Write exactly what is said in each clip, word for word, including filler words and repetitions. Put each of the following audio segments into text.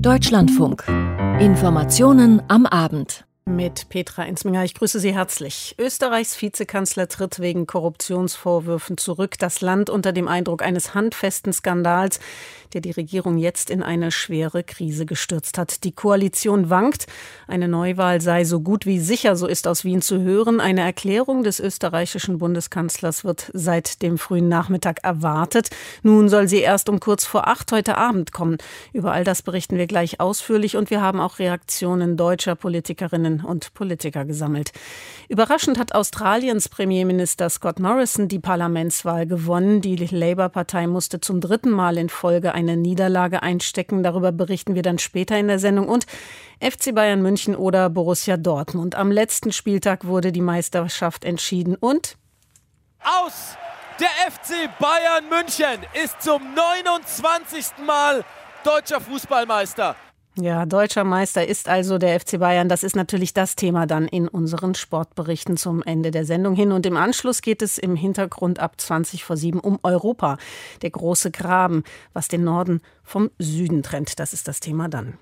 Deutschlandfunk. Informationen am Abend. Mit Petra Ensminger. Ich grüße Sie herzlich. Österreichs Vizekanzler tritt wegen Korruptionsvorwürfen zurück. Das Land unter dem Eindruck eines handfesten Skandals, der die Regierung jetzt in eine schwere Krise gestürzt hat. Die Koalition wankt. Eine Neuwahl sei so gut wie sicher, so ist aus Wien zu hören. Eine Erklärung des österreichischen Bundeskanzlers wird seit dem frühen Nachmittag erwartet. Nun soll sie erst um kurz vor acht heute Abend kommen. Über all das berichten wir gleich ausführlich und wir haben auch Reaktionen deutscher Politikerinnen und Politiker gesammelt. Überraschend hat Australiens Premierminister Scott Morrison die Parlamentswahl gewonnen. Die Labour-Partei musste zum dritten Mal in Folge eine Niederlage einstecken. Darüber berichten wir dann später in der Sendung. Und F C Bayern München oder Borussia Dortmund. Am letzten Spieltag wurde die Meisterschaft entschieden und aus! Der F C Bayern München ist zum neunundzwanzigsten Mal deutscher Fußballmeister. Ja, deutscher Meister ist also der F C Bayern. Das ist natürlich das Thema dann in unseren Sportberichten zum Ende der Sendung hin. Und im Anschluss geht es im Hintergrund ab zwanzig vor sieben um Europa. Der große Graben, was den Norden vom Süden trennt. Das ist das Thema dann.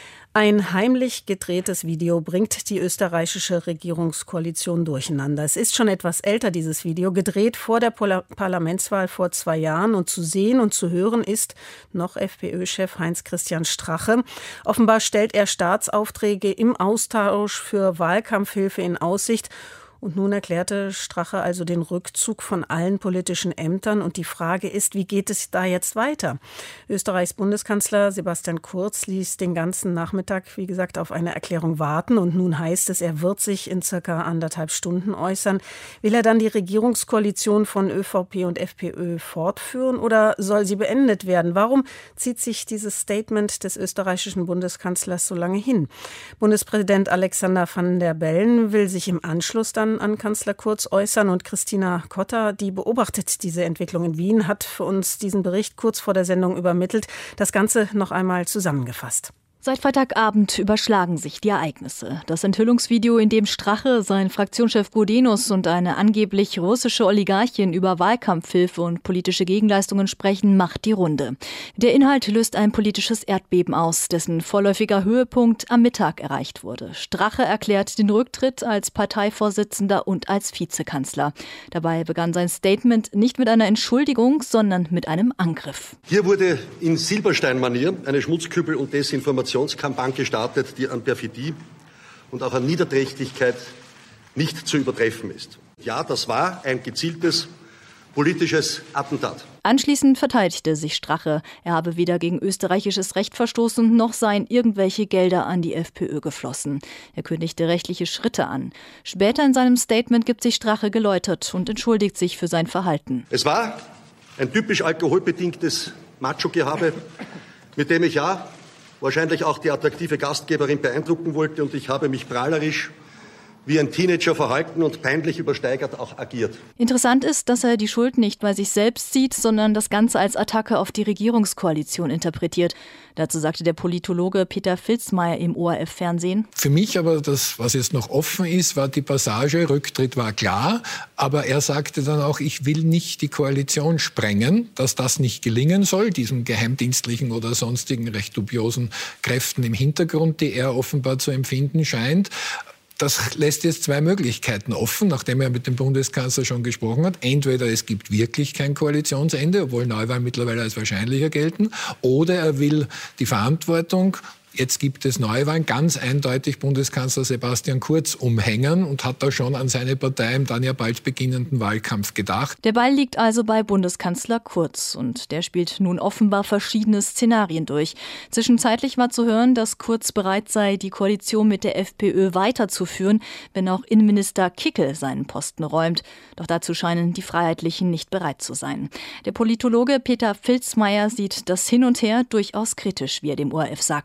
Ein heimlich gedrehtes Video bringt die österreichische Regierungskoalition durcheinander. Es ist schon etwas älter, dieses Video, gedreht vor der Parlamentswahl vor zwei Jahren. Und zu sehen und zu hören ist noch FPÖ-Chef Heinz-Christian Strache. Offenbar stellt er Staatsaufträge im Austausch für Wahlkampfhilfe in Aussicht. Und nun erklärte Strache also den Rückzug von allen politischen Ämtern. Und die Frage ist, wie geht es da jetzt weiter? Österreichs Bundeskanzler Sebastian Kurz ließ den ganzen Nachmittag, wie gesagt, auf eine Erklärung warten. Und nun heißt es, er wird sich in circa anderthalb Stunden äußern. Will er dann die Regierungskoalition von ÖVP und FPÖ fortführen oder soll sie beendet werden? Warum zieht sich dieses Statement des österreichischen Bundeskanzlers so lange hin? Bundespräsident Alexander Van der Bellen will sich im Anschluss dann an Kanzler Kurz äußern und Christina Kotter, die beobachtet diese Entwicklung in Wien, hat für uns diesen Bericht kurz vor der Sendung übermittelt. Das Ganze noch einmal zusammengefasst. Seit Freitagabend überschlagen sich die Ereignisse. Das Enthüllungsvideo, in dem Strache, sein Fraktionschef Gudenus und eine angeblich russische Oligarchin über Wahlkampfhilfe und politische Gegenleistungen sprechen, macht die Runde. Der Inhalt löst ein politisches Erdbeben aus, dessen vorläufiger Höhepunkt am Mittag erreicht wurde. Strache erklärt den Rücktritt als Parteivorsitzender und als Vizekanzler. Dabei begann sein Statement nicht mit einer Entschuldigung, sondern mit einem Angriff. Hier wurde in Silberstein-Manier eine Schmutzkübel- und Desinformationskampagne gestartet, die an Perfidie und auch an Niederträchtigkeit nicht zu übertreffen ist. Ja, das war ein gezieltes politisches Attentat. Anschließend verteidigte sich Strache. Er habe weder gegen österreichisches Recht verstoßen, noch seien irgendwelche Gelder an die FPÖ geflossen. Er kündigte rechtliche Schritte an. Später in seinem Statement gibt sich Strache geläutert und entschuldigt sich für sein Verhalten. Es war ein typisch alkoholbedingtes Macho-Gehabe, mit dem ich ja wahrscheinlich auch die attraktive Gastgeberin beeindrucken wollte, und ich habe mich prahlerisch wie ein Teenager verhalten und peinlich übersteigert auch agiert. Interessant ist, dass er die Schuld nicht bei sich selbst sieht, sondern das Ganze als Attacke auf die Regierungskoalition interpretiert. Dazu sagte der Politologe Peter Filzmeier im O R F-Fernsehen. Für mich aber, das, was jetzt noch offen ist, war die Passage, Rücktritt war klar, aber er sagte dann auch, ich will nicht die Koalition sprengen, dass das nicht gelingen soll, diesen geheimdienstlichen oder sonstigen recht dubiosen Kräften im Hintergrund, die er offenbar zu empfinden scheint. Das lässt jetzt zwei Möglichkeiten offen, nachdem er mit dem Bundeskanzler schon gesprochen hat. Entweder es gibt wirklich kein Koalitionsende, obwohl Neuwahlen mittlerweile als wahrscheinlicher gelten, oder er will die Verantwortung, jetzt gibt es Neuwahlen, ganz eindeutig Bundeskanzler Sebastian Kurz umhängen und hat da schon an seine Partei im dann ja bald beginnenden Wahlkampf gedacht. Der Ball liegt also bei Bundeskanzler Kurz und der spielt nun offenbar verschiedene Szenarien durch. Zwischenzeitlich war zu hören, dass Kurz bereit sei, die Koalition mit der FPÖ weiterzuführen, wenn auch Innenminister Kickl seinen Posten räumt. Doch dazu scheinen die Freiheitlichen nicht bereit zu sein. Der Politologe Peter Filzmeier sieht das Hin und Her durchaus kritisch, wie er dem O R F sagte. Ja,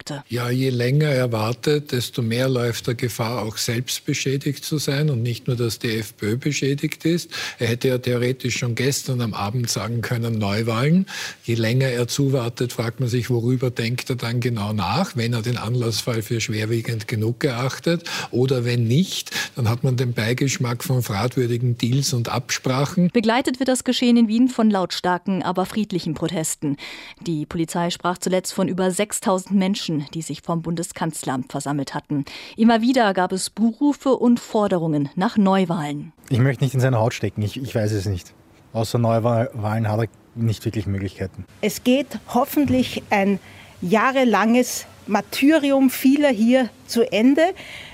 Ja, je länger er wartet, desto mehr läuft er Gefahr, auch selbst beschädigt zu sein und nicht nur, dass die FPÖ beschädigt ist. Er hätte ja theoretisch schon gestern am Abend sagen können, Neuwahlen. Je länger er zuwartet, fragt man sich, worüber denkt er dann genau nach, wenn er den Anlassfall für schwerwiegend genug erachtet oder wenn nicht, dann hat man den Beigeschmack von fragwürdigen Deals und Absprachen. Begleitet wird das Geschehen in Wien von lautstarken, aber friedlichen Protesten. Die Polizei sprach zuletzt von über sechstausend Menschen, die sich vom Bundeskanzleramt versammelt hatten. Immer wieder gab es Buhrufe und Forderungen nach Neuwahlen. Ich möchte nicht in seine Haut stecken, ich, ich weiß es nicht. Außer Neuwahlen hat er nicht wirklich Möglichkeiten. Es geht hoffentlich ein jahrelanges Martyrium vieler hier zu Ende.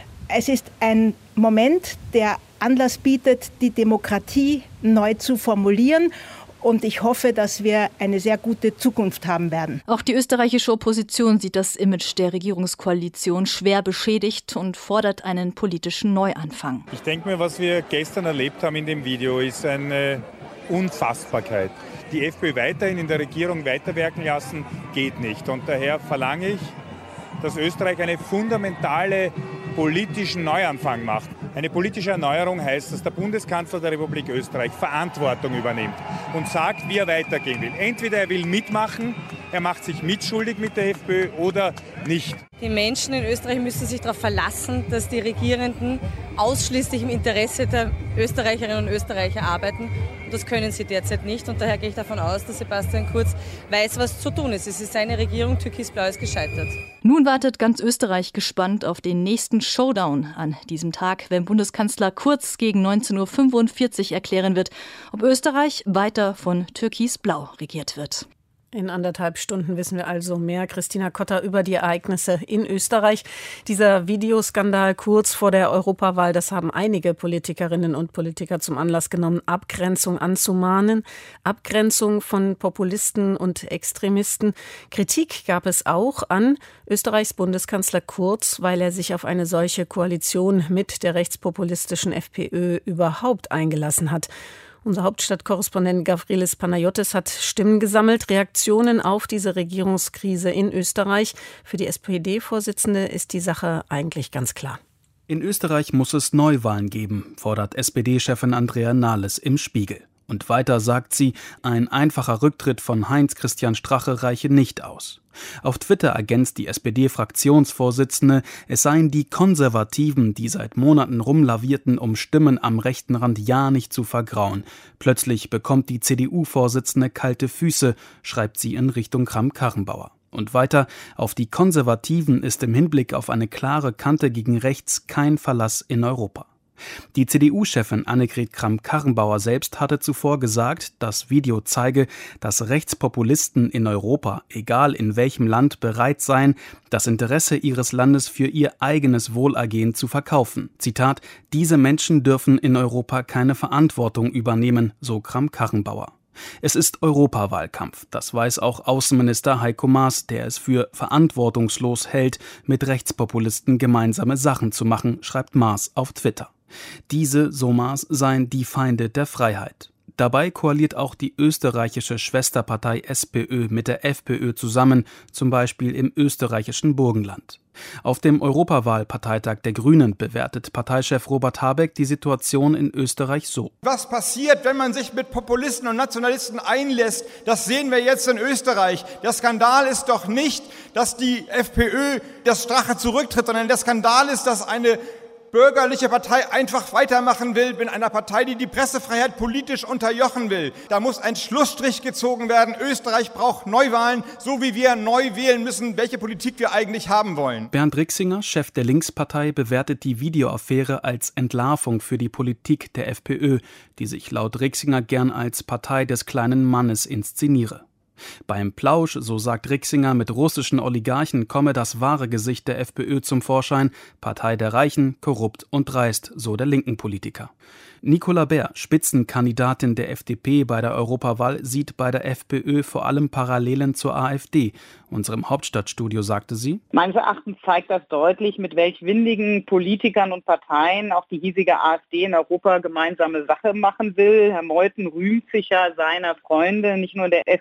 Es ist ein Moment, der Anlass bietet, die Demokratie neu zu formulieren. Und ich hoffe, dass wir eine sehr gute Zukunft haben werden. Auch die österreichische Opposition sieht das Image der Regierungskoalition schwer beschädigt und fordert einen politischen Neuanfang. Ich denke mir, was wir gestern erlebt haben in dem Video, ist eine Unfassbarkeit. Die FPÖ weiterhin in der Regierung weiterwirken lassen, geht nicht. Und daher verlange ich, dass Österreich einen fundamentalen politischen Neuanfang macht. Eine politische Erneuerung heißt, dass der Bundeskanzler der Republik Österreich Verantwortung übernimmt und sagt, wie er weitergehen will. Entweder er will mitmachen, er macht sich mitschuldig mit der FPÖ oder nicht. Die Menschen in Österreich müssen sich darauf verlassen, dass die Regierenden ausschließlich im Interesse der Österreicherinnen und Österreicher arbeiten. Und das können sie derzeit nicht. Und daher gehe ich davon aus, dass Sebastian Kurz weiß, was zu tun ist. Es ist seine Regierung, Türkis-Blau ist gescheitert. Nun wartet ganz Österreich gespannt auf den nächsten Showdown an diesem Tag, wenn Bundeskanzler Kurz gegen neunzehn Uhr fünfundvierzig erklären wird, ob Österreich weiter von Türkis-Blau regiert wird. In anderthalb Stunden wissen wir also mehr, Christina Kotter, über die Ereignisse in Österreich. Dieser Videoskandal kurz vor der Europawahl, das haben einige Politikerinnen und Politiker zum Anlass genommen, Abgrenzung anzumahnen. Abgrenzung von Populisten und Extremisten. Kritik gab es auch an Österreichs Bundeskanzler Kurz, weil er sich auf eine solche Koalition mit der rechtspopulistischen FPÖ überhaupt eingelassen hat. Unser Hauptstadtkorrespondent Gavrilis Panayotis hat Stimmen gesammelt, Reaktionen auf diese Regierungskrise in Österreich. Für die S P D-Vorsitzende ist die Sache eigentlich ganz klar. In Österreich muss es Neuwahlen geben, fordert S P D-Chefin Andrea Nahles im Spiegel. Und weiter sagt sie, ein einfacher Rücktritt von Heinz-Christian Strache reiche nicht aus. Auf Twitter ergänzt die S P D-Fraktionsvorsitzende, es seien die Konservativen, die seit Monaten rumlavierten, um Stimmen am rechten Rand ja nicht zu vergrauen. Plötzlich bekommt die C D U-Vorsitzende kalte Füße, schreibt sie in Richtung Kramp-Karrenbauer. Und weiter, auf die Konservativen ist im Hinblick auf eine klare Kante gegen rechts kein Verlass in Europa. Die C D U-Chefin Annegret Kramp-Karrenbauer selbst hatte zuvor gesagt, das Video zeige, dass Rechtspopulisten in Europa, egal in welchem Land, bereit seien, das Interesse ihres Landes für ihr eigenes Wohlergehen zu verkaufen. Zitat: Diese Menschen dürfen in Europa keine Verantwortung übernehmen, so Kramp-Karrenbauer. Es ist Europawahlkampf, das weiß auch Außenminister Heiko Maas, der es für verantwortungslos hält, mit Rechtspopulisten gemeinsame Sachen zu machen, schreibt Maas auf Twitter. Diese, so Maas, seien die Feinde der Freiheit. Dabei koaliert auch die österreichische Schwesterpartei SPÖ mit der FPÖ zusammen, zum Beispiel im österreichischen Burgenland. Auf dem Europawahlparteitag der Grünen bewertet Parteichef Robert Habeck die Situation in Österreich so. Was passiert, wenn man sich mit Populisten und Nationalisten einlässt, das sehen wir jetzt in Österreich. Der Skandal ist doch nicht, dass die FPÖ das Strache zurücktritt, sondern der Skandal ist, dass eine bürgerliche Partei einfach weitermachen will mit einer Partei, die die Pressefreiheit politisch unterjochen will. Da muss ein Schlussstrich gezogen werden. Österreich braucht Neuwahlen, so wie wir neu wählen müssen, welche Politik wir eigentlich haben wollen. Bernd Rixinger, Chef der Linkspartei, bewertet die Videoaffäre als Entlarvung für die Politik der FPÖ, die sich laut Rixinger gern als Partei des kleinen Mannes inszeniere. Beim Plausch, so sagt Rixinger, mit russischen Oligarchen komme das wahre Gesicht der FPÖ zum Vorschein, Partei der Reichen, korrupt und dreist, so der linken Politiker. Nicola Baer, Spitzenkandidatin der F D P bei der Europawahl, sieht bei der FPÖ vor allem Parallelen zur AfD. Unserem Hauptstadtstudio sagte sie: Meines Erachtens zeigt das deutlich, mit welch windigen Politikern und Parteien auch die hiesige AfD in Europa gemeinsame Sache machen will. Herr Meuthen rühmt sich ja seiner Freunde, nicht nur der FPÖ,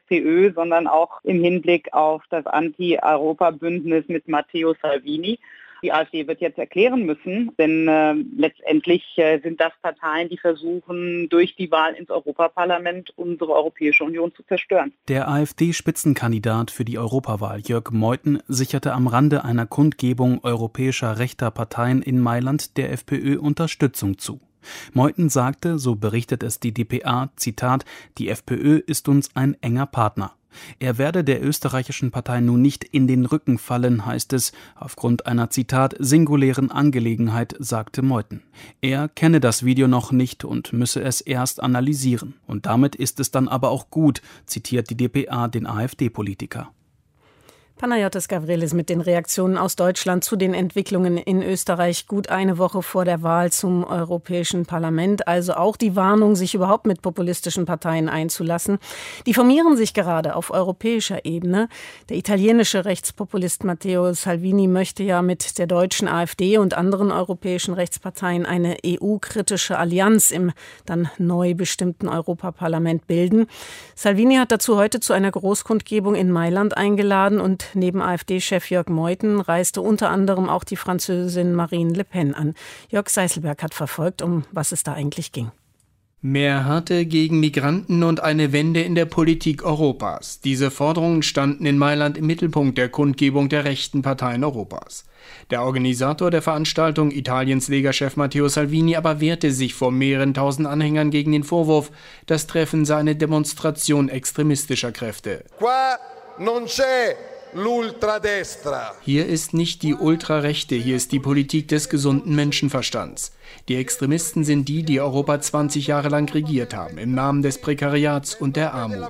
FPÖ, sondern auch im Hinblick auf das Anti-Europa-Bündnis mit Matteo Salvini. Die AfD wird jetzt erklären müssen, denn äh, letztendlich äh, sind das Parteien, die versuchen, durch die Wahl ins Europaparlament unsere Europäische Union zu zerstören. Der AfD-Spitzenkandidat für die Europawahl, Jörg Meuthen, sicherte am Rande einer Kundgebung europäischer rechter Parteien in Mailand der FPÖ Unterstützung zu. Meuthen sagte, so berichtet es die D P A, Zitat, die FPÖ ist uns ein enger Partner. Er werde der österreichischen Partei nun nicht in den Rücken fallen, heißt es, aufgrund einer, Zitat, singulären Angelegenheit, sagte Meuthen. Er kenne das Video noch nicht und müsse es erst analysieren. Und damit ist es dann aber auch gut, zitiert die D P A den AfD-Politiker. Panagiotis Gavrilis mit den Reaktionen aus Deutschland zu den Entwicklungen in Österreich gut eine Woche vor der Wahl zum Europäischen Parlament. Also auch die Warnung, sich überhaupt mit populistischen Parteien einzulassen. Die formieren sich gerade auf europäischer Ebene. Der italienische Rechtspopulist Matteo Salvini möchte ja mit der deutschen AfD und anderen europäischen Rechtsparteien eine E U-kritische Allianz im dann neu bestimmten Europaparlament bilden. Salvini hat dazu heute zu einer Großkundgebung in Mailand eingeladen und neben AfD-Chef Jörg Meuthen reiste unter anderem auch die Französin Marine Le Pen an. Jörg Seiselberg hat verfolgt, um was es da eigentlich ging. Mehr Härte gegen Migranten und eine Wende in der Politik Europas. Diese Forderungen standen in Mailand im Mittelpunkt der Kundgebung der rechten Parteien Europas. Der Organisator der Veranstaltung, Italiens Lega-Chef Matteo Salvini, aber wehrte sich vor mehreren tausend Anhängern gegen den Vorwurf, das Treffen sei eine Demonstration extremistischer Kräfte. Qua non c'è l'ultradestra. Hier ist nicht die Ultrarechte, hier ist die Politik des gesunden Menschenverstands. Die Extremisten sind die, die Europa zwanzig Jahre lang regiert haben, im Namen des Prekariats und der Armut.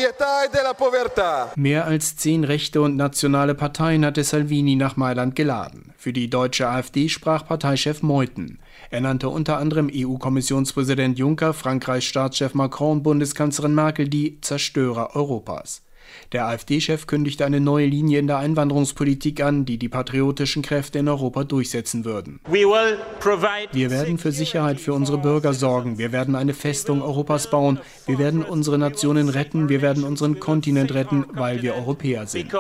Mehr als zehn rechte und nationale Parteien hatte Salvini nach Mailand geladen. Für die deutsche AfD sprach Parteichef Meuthen. Er nannte unter anderem E U-Kommissionspräsident Juncker, Frankreichs Staatschef Macron und Bundeskanzlerin Merkel die Zerstörer Europas. Der AfD-Chef kündigte eine neue Linie in der Einwanderungspolitik an, die die patriotischen Kräfte in Europa durchsetzen würden. Wir werden für Sicherheit für unsere Bürger sorgen. Wir werden eine Festung Europas bauen. Wir werden unsere Nationen retten. Wir werden unseren Kontinent retten, weil wir Europäer sind.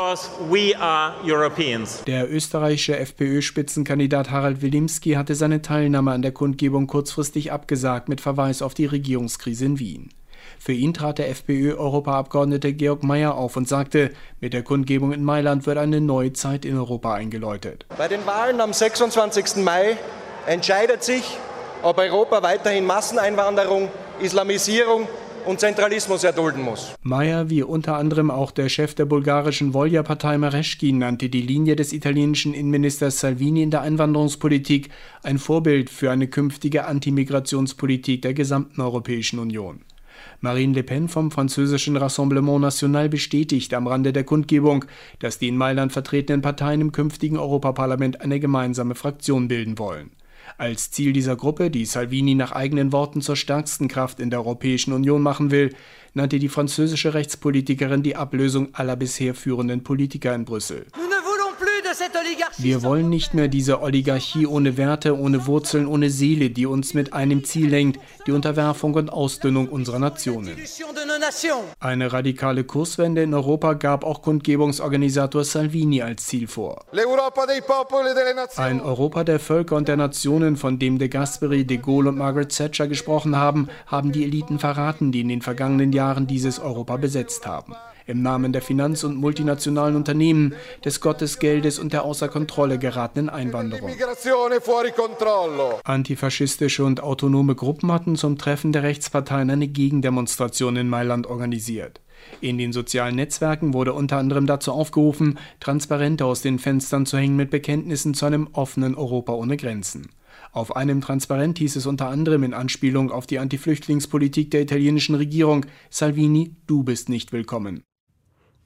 Der österreichische FPÖ-Spitzenkandidat Harald Wilimski hatte seine Teilnahme an der Kundgebung kurzfristig abgesagt mit Verweis auf die Regierungskrise in Wien. Für ihn trat der FPÖ-Europaabgeordnete Georg Mayer auf und sagte, mit der Kundgebung in Mailand wird eine neue Zeit in Europa eingeläutet. Bei den Wahlen am sechsundzwanzigsten Mai entscheidet sich, ob Europa weiterhin Masseneinwanderung, Islamisierung und Zentralismus erdulden muss. Mayer, wie unter anderem auch der Chef der bulgarischen Volja-Partei Mareschkin, nannte die Linie des italienischen Innenministers Salvini in der Einwanderungspolitik ein Vorbild für eine künftige Antimigrationspolitik der gesamten Europäischen Union. Marine Le Pen vom französischen Rassemblement National bestätigt am Rande der Kundgebung, dass die in Mailand vertretenen Parteien im künftigen Europaparlament eine gemeinsame Fraktion bilden wollen. Als Ziel dieser Gruppe, die Salvini nach eigenen Worten zur stärksten Kraft in der Europäischen Union machen will, nannte die französische Rechtspolitikerin die Ablösung aller bisher führenden Politiker in Brüssel. Wir wollen nicht mehr diese Oligarchie ohne Werte, ohne Wurzeln, ohne Seele, die uns mit einem Ziel lenkt, die Unterwerfung und Ausdünnung unserer Nationen. Eine radikale Kurswende in Europa gab auch Kundgebungsorganisator Salvini als Ziel vor. Ein Europa der Völker und der Nationen, von dem de Gasperi, de Gaulle und Margaret Thatcher gesprochen haben, haben die Eliten verraten, die in den vergangenen Jahren dieses Europa besetzt haben. Im Namen der Finanz- und multinationalen Unternehmen, des Gottesgeldes und der außer Kontrolle geratenen Einwanderung. Antifaschistische und autonome Gruppen hatten zum Treffen der Rechtsparteien eine Gegendemonstration in Mailand organisiert. In den sozialen Netzwerken wurde unter anderem dazu aufgerufen, Transparente aus den Fenstern zu hängen mit Bekenntnissen zu einem offenen Europa ohne Grenzen. Auf einem Transparent hieß es unter anderem in Anspielung auf die Anti-Flüchtlingspolitik der italienischen Regierung: Salvini, du bist nicht willkommen.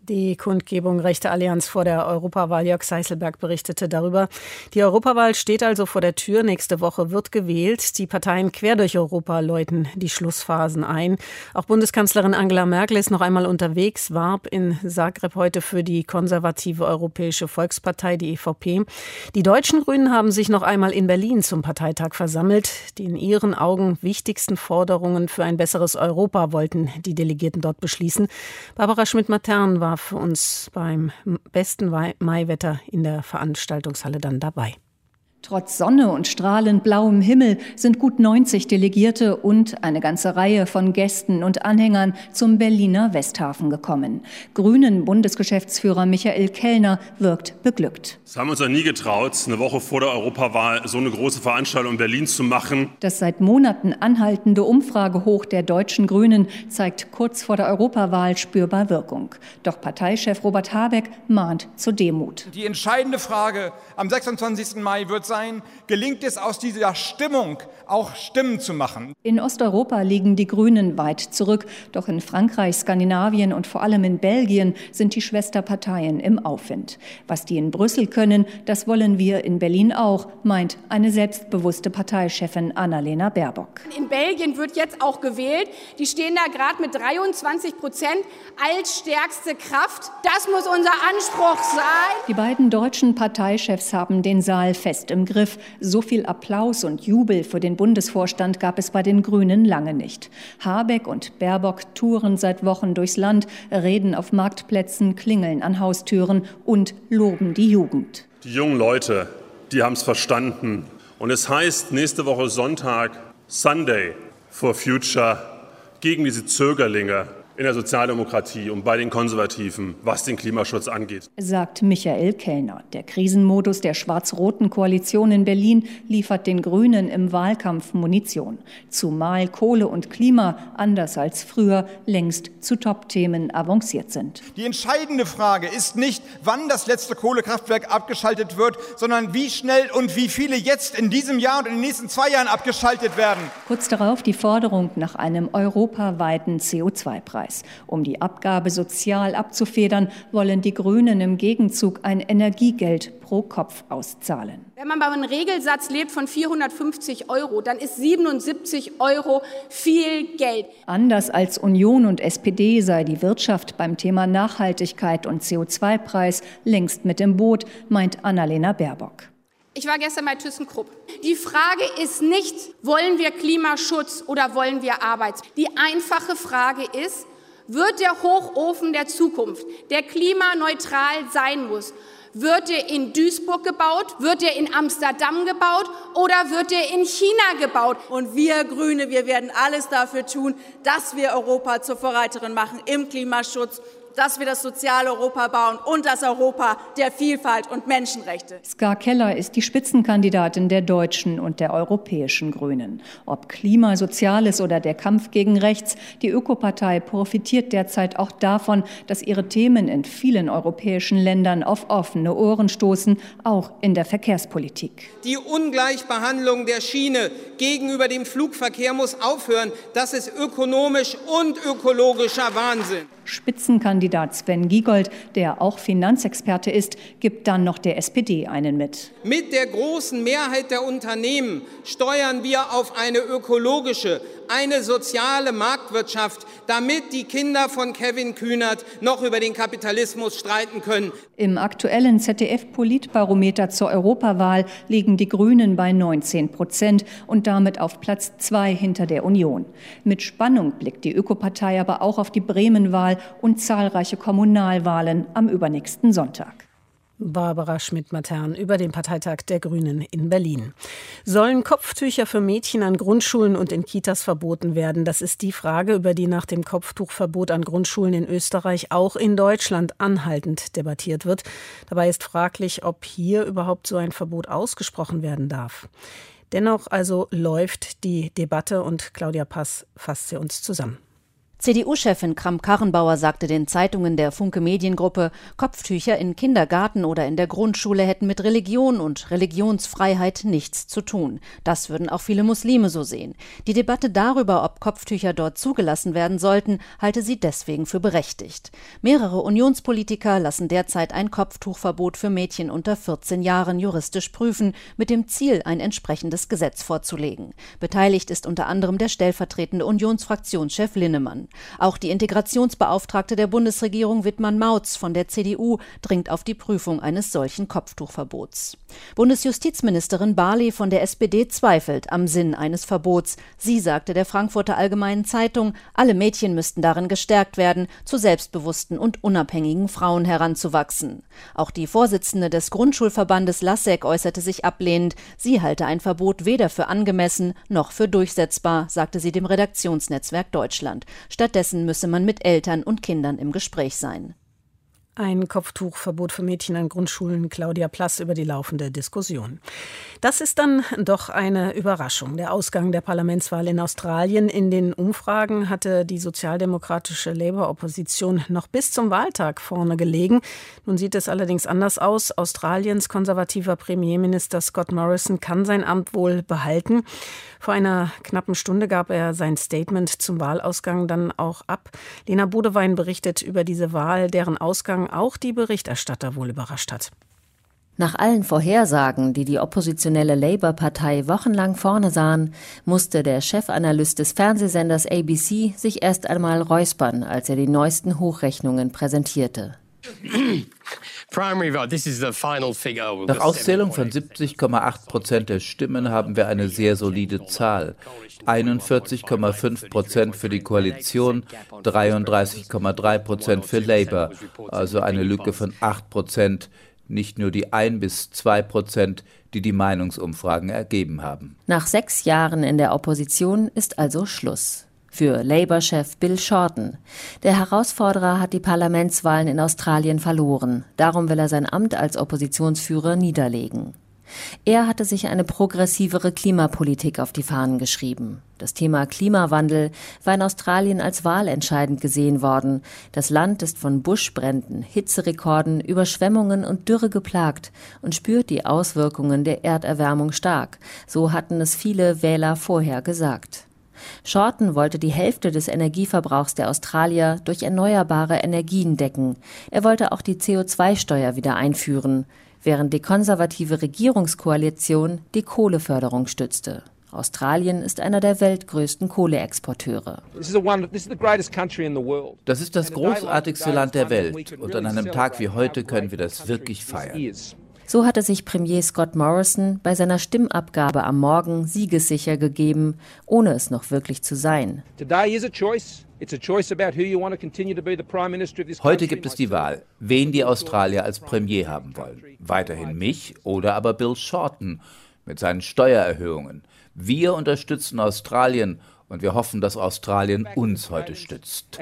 Die Kundgebung Rechte Allianz vor der Europawahl. Jörg Seiselberg berichtete darüber. Die Europawahl steht also vor der Tür. Nächste Woche wird gewählt. Die Parteien quer durch Europa läuten die Schlussphasen ein. Auch Bundeskanzlerin Angela Merkel ist noch einmal unterwegs, warb in Zagreb heute für die konservative Europäische Volkspartei, die E V P. Die deutschen Grünen haben sich noch einmal in Berlin zum Parteitag versammelt. Die in ihren Augen wichtigsten Forderungen für ein besseres Europa wollten die Delegierten dort beschließen. Barbara Schmidt-Matern war für uns beim besten Maiwetter in der Veranstaltungshalle dann dabei. Trotz Sonne und strahlend blauem Himmel sind gut neunzig Delegierte und eine ganze Reihe von Gästen und Anhängern zum Berliner Westhafen gekommen. Grünen-Bundesgeschäftsführer Michael Kellner wirkt beglückt. Das haben wir uns ja nie getraut, eine Woche vor der Europawahl so eine große Veranstaltung in Berlin zu machen. Das seit Monaten anhaltende Umfragehoch der deutschen Grünen zeigt kurz vor der Europawahl spürbar Wirkung. Doch Parteichef Robert Habeck mahnt zur Demut. Die entscheidende Frage am sechsundzwanzigsten Mai wird sein, Sein, gelingt es aus dieser Stimmung auch Stimmen zu machen. In Osteuropa liegen die Grünen weit zurück. Doch in Frankreich, Skandinavien und vor allem in Belgien sind die Schwesterparteien im Aufwind. Was die in Brüssel können, das wollen wir in Berlin auch, meint eine selbstbewusste Parteichefin Annalena Baerbock. In Belgien wird jetzt auch gewählt. Die stehen da gerade mit dreiundzwanzig Prozent als stärkste Kraft. Das muss unser Anspruch sein. Die beiden deutschen Parteichefs haben den Saal fest im Griff. So viel Applaus und Jubel für den Bundesvorstand gab es bei den Grünen lange nicht. Habeck und Baerbock touren seit Wochen durchs Land, reden auf Marktplätzen, klingeln an Haustüren und loben die Jugend. Die jungen Leute, die haben es verstanden. Und es heißt nächste Woche Sonntag Sunday for Future gegen diese Zögerlinge in der Sozialdemokratie und bei den Konservativen, was den Klimaschutz angeht, sagt Michael Kellner. Der Krisenmodus der schwarz-roten Koalition in Berlin liefert den Grünen im Wahlkampf Munition. Zumal Kohle und Klima, anders als früher, längst zu Top-Themen avanciert sind. Die entscheidende Frage ist nicht, wann das letzte Kohlekraftwerk abgeschaltet wird, sondern wie schnell und wie viele jetzt in diesem Jahr und in den nächsten zwei Jahren abgeschaltet werden. Kurz darauf die Forderung nach einem europaweiten C O zwei Preis. Um die Abgabe sozial abzufedern, wollen die Grünen im Gegenzug ein Energiegeld pro Kopf auszahlen. Wenn man bei einem Regelsatz lebt von vierhundertfünfzig Euro, dann ist siebenundsiebzig Euro viel Geld. Anders als Union und S P D sei die Wirtschaft beim Thema Nachhaltigkeit und C O zwei Preis längst mit im Boot, meint Annalena Baerbock. Ich war gestern bei ThyssenKrupp. Die Frage ist nicht, wollen wir Klimaschutz oder wollen wir Arbeit? Die einfache Frage ist, wird der Hochofen der Zukunft, der klimaneutral sein muss, wird er in Duisburg gebaut, wird er in Amsterdam gebaut oder wird er in China gebaut? Und wir Grüne, wir werden alles dafür tun, dass wir Europa zur Vorreiterin machen im Klimaschutz, dass wir das soziale Europa bauen und das Europa der Vielfalt und Menschenrechte. Ska Keller ist die Spitzenkandidatin der deutschen und der europäischen Grünen. Ob Klima, Soziales oder der Kampf gegen Rechts, die Ökopartei profitiert derzeit auch davon, dass ihre Themen in vielen europäischen Ländern auf offene Ohren stoßen, auch in der Verkehrspolitik. Die Ungleichbehandlung der Schiene gegenüber dem Flugverkehr muss aufhören. Das ist ökonomisch und ökologischer Wahnsinn. Spitzenkandidat Sven Giegold, der auch Finanzexperte ist, gibt dann noch der S P D einen mit. Mit der großen Mehrheit der Unternehmen steuern wir auf eine ökologische, eine soziale Marktwirtschaft, damit die Kinder von Kevin Kühnert noch über den Kapitalismus streiten können. Im aktuellen Z D F-Politbarometer zur Europawahl liegen die Grünen bei neunzehn Prozent und damit auf Platz zwei hinter der Union. Mit Spannung blickt die Ökopartei aber auch auf die Bremenwahl und zahlreiche Kommunalwahlen am übernächsten Sonntag. Barbara Schmidt-Matern über den Parteitag der Grünen in Berlin. Sollen Kopftücher für Mädchen an Grundschulen und in Kitas verboten werden? Das ist die Frage, über die nach dem Kopftuchverbot an Grundschulen in Österreich auch in Deutschland anhaltend debattiert wird. Dabei ist fraglich, ob hier überhaupt so ein Verbot ausgesprochen werden darf. Dennoch also läuft die Debatte und Claudia Pass fasst sie uns zusammen. C D U-Chefin Kramp-Karrenbauer sagte den Zeitungen der Funke Mediengruppe, Kopftücher in Kindergarten oder in der Grundschule hätten mit Religion und Religionsfreiheit nichts zu tun. Das würden auch viele Muslime so sehen. Die Debatte darüber, ob Kopftücher dort zugelassen werden sollten, halte sie deswegen für berechtigt. Mehrere Unionspolitiker lassen derzeit ein Kopftuchverbot für Mädchen unter vierzehn Jahren juristisch prüfen, mit dem Ziel, ein entsprechendes Gesetz vorzulegen. Beteiligt ist unter anderem der stellvertretende Unionsfraktionschef Linnemann. Auch die Integrationsbeauftragte der Bundesregierung Wittmann-Mautz von der C D U dringt auf die Prüfung eines solchen Kopftuchverbots. Bundesjustizministerin Barley von der S P D zweifelt am Sinn eines Verbots. Sie sagte der Frankfurter Allgemeinen Zeitung, alle Mädchen müssten darin gestärkt werden, zu selbstbewussten und unabhängigen Frauen heranzuwachsen. Auch die Vorsitzende des Grundschulverbandes LASSEG äußerte sich ablehnend. Sie halte ein Verbot weder für angemessen noch für durchsetzbar, sagte sie dem Redaktionsnetzwerk Deutschland. Stattdessen müsse man mit Eltern und Kindern im Gespräch sein. Ein Kopftuchverbot für Mädchen an Grundschulen. Claudia Plass über die laufende Diskussion. Das ist dann doch eine Überraschung. Der Ausgang der Parlamentswahl in Australien. In den Umfragen hatte die sozialdemokratische Labour-Opposition noch bis zum Wahltag vorne gelegen. Nun sieht es allerdings anders aus. Australiens konservativer Premierminister Scott Morrison kann sein Amt wohl behalten. Vor einer knappen Stunde gab er sein Statement zum Wahlausgang dann auch ab. Lena Bodewein berichtet über diese Wahl, deren Ausgang auch die Berichterstatter wohl überrascht hat. Nach allen Vorhersagen, die die oppositionelle Labour-Partei wochenlang vorne sahen, musste der Chefanalyst des Fernsehsenders A B C sich erst einmal räuspern, als er die neuesten Hochrechnungen präsentierte. Nach Auszählung von siebzig Komma acht Prozent der Stimmen haben wir eine sehr solide Zahl. einundvierzig Komma fünf Prozent für die Koalition, dreiunddreißig Komma drei Prozent für Labour, also eine Lücke von acht Prozent, nicht nur die ein bis zwei Prozent, die die Meinungsumfragen ergeben haben. Nach sechs Jahren in der Opposition ist also Schluss. Für Labour-Chef Bill Shorten. Der Herausforderer hat die Parlamentswahlen in Australien verloren. Darum will er sein Amt als Oppositionsführer niederlegen. Er hatte sich eine progressivere Klimapolitik auf die Fahnen geschrieben. Das Thema Klimawandel war in Australien als wahlentscheidend gesehen worden. Das Land ist von Buschbränden, Hitzerekorden, Überschwemmungen und Dürre geplagt und spürt die Auswirkungen der Erderwärmung stark. So hatten es viele Wähler vorher gesagt. Shorten wollte die Hälfte des Energieverbrauchs der Australier durch erneuerbare Energien decken. Er wollte auch die C O zwei Steuer wieder einführen, während die konservative Regierungskoalition die Kohleförderung stützte. Australien ist einer der weltgrößten Kohleexporteure. Das ist das großartigste Land der Welt und an einem Tag wie heute können wir das wirklich feiern. So hatte sich Premier Scott Morrison bei seiner Stimmabgabe am Morgen siegessicher gegeben, ohne es noch wirklich zu sein. Heute gibt es die Wahl, wen die Australier als Premier haben wollen. Weiterhin mich oder aber Bill Shorten mit seinen Steuererhöhungen. Wir unterstützen Australien und wir hoffen, dass Australien uns heute stützt.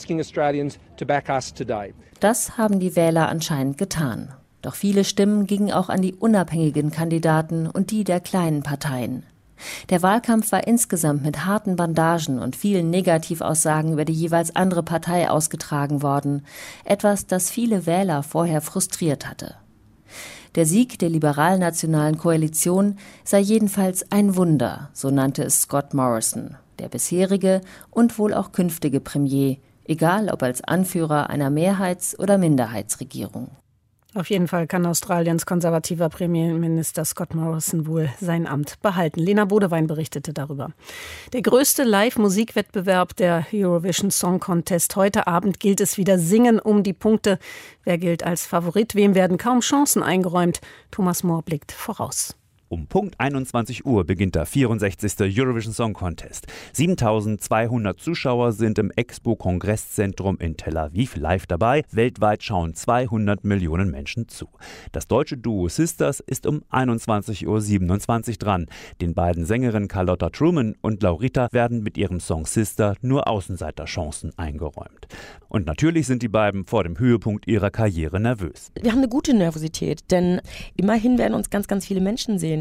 Das haben die Wähler anscheinend getan. Doch viele Stimmen gingen auch an die unabhängigen Kandidaten und die der kleinen Parteien. Der Wahlkampf war insgesamt mit harten Bandagen und vielen Negativaussagen über die jeweils andere Partei ausgetragen worden. Etwas, das viele Wähler vorher frustriert hatte. Der Sieg der liberal-nationalen Koalition sei jedenfalls ein Wunder, so nannte es Scott Morrison, der bisherige und wohl auch künftige Premier, egal ob als Anführer einer Mehrheits- oder Minderheitsregierung. Auf jeden Fall kann Australiens konservativer Premierminister Scott Morrison wohl sein Amt behalten. Lena Bodewein berichtete darüber. Der größte Live-Musikwettbewerb der Eurovision Song Contest. Heute Abend gilt es wieder Singen um die Punkte. Wer gilt als Favorit? Wem werden kaum Chancen eingeräumt? Thomas Mohr blickt voraus. Um Punkt einundzwanzig Uhr beginnt der vierundsechzigste Eurovision Song Contest. siebentausendzweihundert Zuschauer sind im Expo-Kongresszentrum in Tel Aviv live dabei. Weltweit schauen zweihundert Millionen Menschen zu. Das deutsche Duo Sisters ist um einundzwanzig Uhr siebenundzwanzig dran. Den beiden Sängerinnen Carlotta Truman und Laurita werden mit ihrem Song Sister nur Außenseiterchancen eingeräumt. Und natürlich sind die beiden vor dem Höhepunkt ihrer Karriere nervös. Wir haben eine gute Nervosität, denn immerhin werden uns ganz, ganz viele Menschen sehen.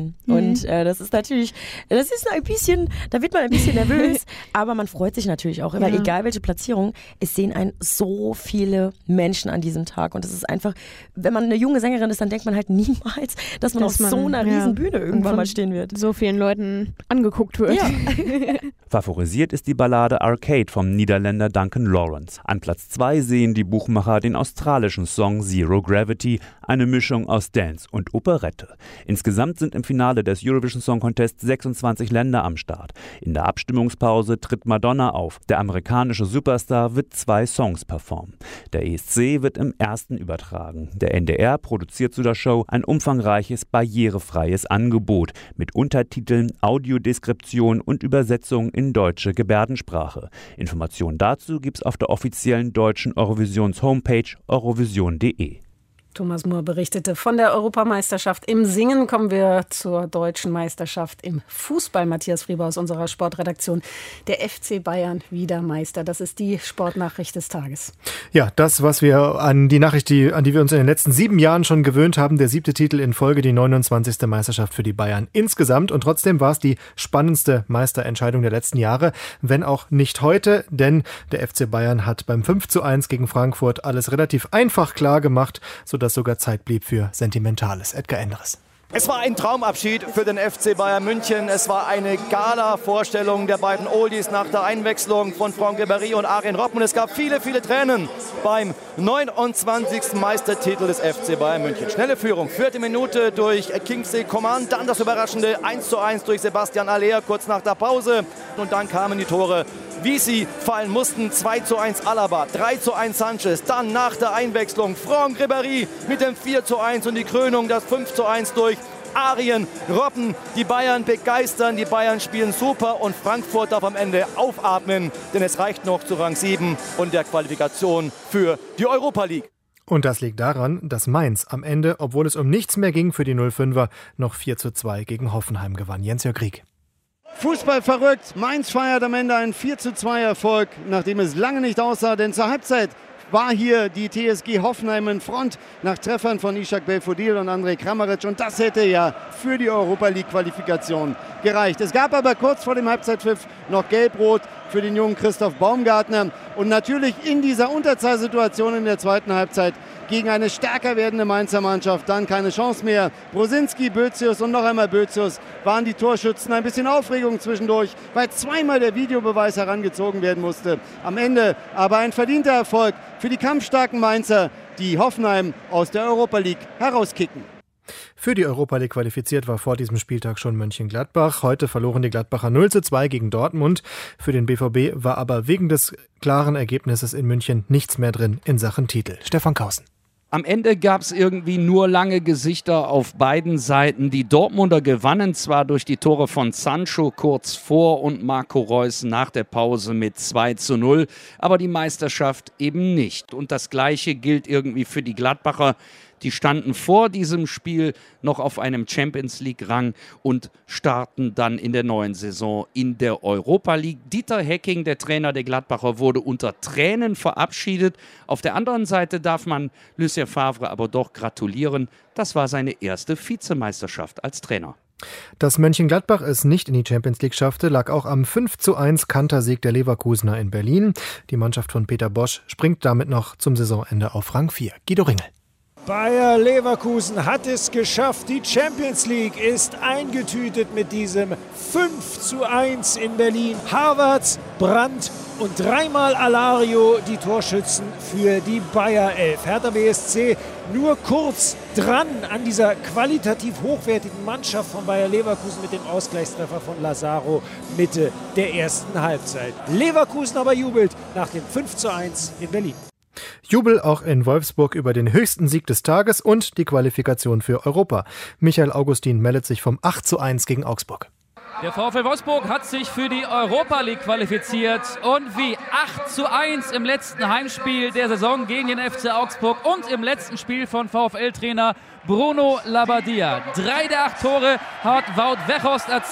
Bayern. Mhm. Und äh, das ist natürlich, das ist ein bisschen, da wird man ein bisschen nervös, aber man freut sich natürlich auch immer, ja. egal welche Platzierung, es sehen einen so viele Menschen an diesem Tag. Und es ist einfach, wenn man eine junge Sängerin ist, dann denkt man halt niemals, dass man dass auf man, so einer riesen Bühne ja, irgendwann mal stehen wird. So vielen Leuten angeguckt wird. Ja. Favorisiert ist die Ballade Arcade vom Niederländer Duncan Lawrence. An Platz zwei sehen die Buchmacher den australischen Song Zero Gravity, eine Mischung aus Dance und Operette. Insgesamt sind im Finale des Eurovision Song Contest sechsundzwanzig Länder am Start. In der Abstimmungspause tritt Madonna auf. Der amerikanische Superstar wird zwei Songs performen. Der E S C wird im ersten übertragen. Der N D R produziert zu der Show ein umfangreiches, barrierefreies Angebot mit Untertiteln, Audiodeskription und Übersetzung in deutsche Gebärdensprache. Informationen dazu gibt's auf der offiziellen deutschen Eurovisions-Homepage eurovision punkt de. Thomas Mohr berichtete von der Europameisterschaft im Singen. Kommen wir zur deutschen Meisterschaft im Fußball. Matthias Frieber aus unserer Sportredaktion. Der F C Bayern wieder Meister. Das ist die Sportnachricht des Tages. Ja, das, was wir an die Nachricht, die, an die wir uns in den letzten sieben Jahren schon gewöhnt haben. Der siebte Titel in Folge, die neunundzwanzigste Meisterschaft für die Bayern insgesamt. Und trotzdem war es die spannendste Meisterentscheidung der letzten Jahre. Wenn auch nicht heute, denn der F C Bayern hat beim fünf zu eins gegen Frankfurt alles relativ einfach klar gemacht, sodass sogar Zeit blieb für Sentimentales. Edgar Endres. Es war ein Traumabschied für den F C Bayern München. Es war eine Gala-Vorstellung der beiden Oldies nach der Einwechslung von Franck Ribéry und Arjen Robben. Und es gab viele, viele Tränen beim neunundzwanzigsten Meistertitel des F C Bayern München. Schnelle Führung, vierte Minute durch Kingsley Coman, dann das überraschende eins zu eins durch Sebastian Haller kurz nach der Pause. Und dann kamen die Tore, wie sie fallen mussten. zwei zu eins Alaba, drei zu eins Sanchez, dann nach der Einwechslung Franck Ribéry mit dem vier zu eins und die Krönung, das fünf zu eins durch Arjen Robben. Die Bayern begeistern, die Bayern spielen super und Frankfurt darf am Ende aufatmen, denn es reicht noch zu Rang sieben und der Qualifikation für die Europa League. Und das liegt daran, dass Mainz am Ende, obwohl es um nichts mehr ging für die null fünfer, noch vier zu zwei gegen Hoffenheim gewann. Jens-Jörg Rieck. Fußball verrückt. Mainz feiert am Ende einen vier zu zwei Erfolg, nachdem es lange nicht aussah, denn zur Halbzeit war hier die T S G Hoffenheim in Front nach Treffern von Ishak Belfodil und Andrej Kramaric und das hätte ja für die Europa League Qualifikation gereicht. Es gab aber kurz vor dem Halbzeitpfiff noch Gelb-Rot für den jungen Christoph Baumgartner und natürlich in dieser Unterzahlsituation in der zweiten Halbzeit gegen eine stärker werdende Mainzer Mannschaft dann keine Chance mehr. Brosinski, Bözius und noch einmal Bözius waren die Torschützen. Ein bisschen Aufregung zwischendurch, weil zweimal der Videobeweis herangezogen werden musste. Am Ende aber ein verdienter Erfolg für die kampfstarken Mainzer, die Hoffenheim aus der Europa League herauskicken. Für die Europa League qualifiziert war vor diesem Spieltag schon Mönchengladbach. Heute verloren die Gladbacher null zu zwei gegen Dortmund. Für den B V B war aber wegen des klaren Ergebnisses in München nichts mehr drin in Sachen Titel. Stefan Kausen. Am Ende gab es irgendwie nur lange Gesichter auf beiden Seiten. Die Dortmunder gewannen zwar durch die Tore von Sancho kurz vor und Marco Reus nach der Pause mit zwei zu null, aber die Meisterschaft eben nicht. Und das Gleiche gilt irgendwie für die Gladbacher. Die standen vor diesem Spiel noch auf einem Champions-League-Rang und starten dann in der neuen Saison in der Europa League. Dieter Hecking, der Trainer der Gladbacher, wurde unter Tränen verabschiedet. Auf der anderen Seite darf man Lucien Favre aber doch gratulieren. Das war seine erste Vizemeisterschaft als Trainer. Dass Mönchengladbach es nicht in die Champions League schaffte, lag auch am fünf zu eins Kantersieg der Leverkusener in Berlin. Die Mannschaft von Peter Bosch springt damit noch zum Saisonende auf Rang vier. Guido Ringel. Bayer Leverkusen hat es geschafft. Die Champions League ist eingetütet mit diesem fünf zu eins in Berlin. Havertz, Brandt und dreimal Alario die Torschützen für die Bayer Elf. Hertha B S C nur kurz dran an dieser qualitativ hochwertigen Mannschaft von Bayer Leverkusen mit dem Ausgleichstreffer von Lazaro Mitte der ersten Halbzeit. Leverkusen aber jubelt nach dem fünf zu eins in Berlin. Jubel auch in Wolfsburg über den höchsten Sieg des Tages und die Qualifikation für Europa. Michael Augustin meldet sich vom acht zu eins gegen Augsburg. Der VfL Wolfsburg hat sich für die Europa League qualifiziert und wie acht zu eins im letzten Heimspiel der Saison gegen den F C Augsburg und im letzten Spiel von VfL-Trainer Bruno Labbadia. Drei der acht Tore hat Wout Weghorst erzielt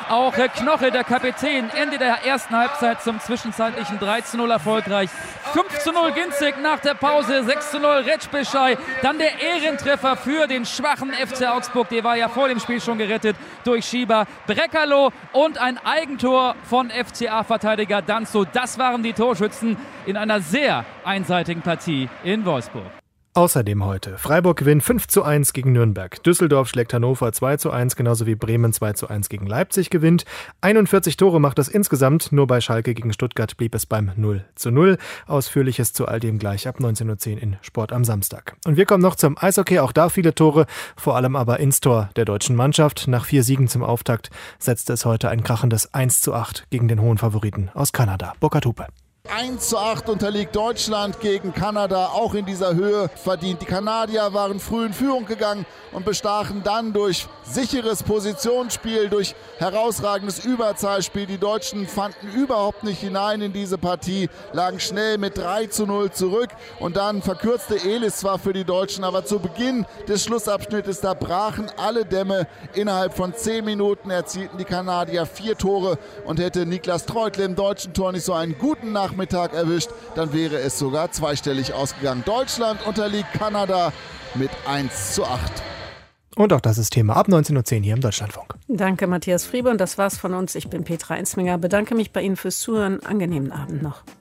Auch Knoche, der Kapitän, Ende der ersten Halbzeit zum zwischenzeitlichen drei zu null erfolgreich. fünf zu null Ginzig nach der Pause, sechs zu null Retschbeschei. Dann der Ehrentreffer für den schwachen F C Augsburg. Der war ja vor dem Spiel schon gerettet durch Schieber. Breckerloh und ein Eigentor von F C A-Verteidiger Danzo. Das waren die Torschützen in einer sehr einseitigen Partie in Wolfsburg. Außerdem heute. Freiburg gewinnt fünf zu eins gegen Nürnberg. Düsseldorf schlägt Hannover zwei zu eins, genauso wie Bremen zwei zu eins gegen Leipzig gewinnt. einundvierzig Tore macht das insgesamt. Nur bei Schalke gegen Stuttgart blieb es beim null zu null. Ausführliches zu all dem gleich ab neunzehn Uhr zehn in Sport am Samstag. Und wir kommen noch zum Eishockey. Auch da viele Tore, vor allem aber ins Tor der deutschen Mannschaft. Nach vier Siegen zum Auftakt setzte es heute ein krachendes eins zu acht gegen den hohen Favoriten aus Kanada. Burkhard Hupe. eins zu acht unterliegt Deutschland gegen Kanada, auch in dieser Höhe verdient. Die Kanadier waren früh in Führung gegangen und bestachen dann durch sicheres Positionsspiel, durch herausragendes Überzahlspiel. Die Deutschen fanden überhaupt nicht hinein in diese Partie, lagen schnell mit drei zu null zurück und dann verkürzte Elis zwar für die Deutschen, aber zu Beginn des Schlussabschnittes, da brachen alle Dämme. Innerhalb von zehn Minuten erzielten die Kanadier vier Tore und hätte Niklas Treutle im deutschen Tor nicht so einen guten Nachmittag Mittag erwischt, dann wäre es sogar zweistellig ausgegangen. Deutschland unterliegt Kanada mit eins zu acht. Und auch das ist Thema ab neunzehn Uhr zehn hier im Deutschlandfunk. Danke, Matthias Friebe. Und das war's von uns. Ich bin Petra Ensminger. Bedanke mich bei Ihnen fürs Zuhören. Angenehmen Abend noch.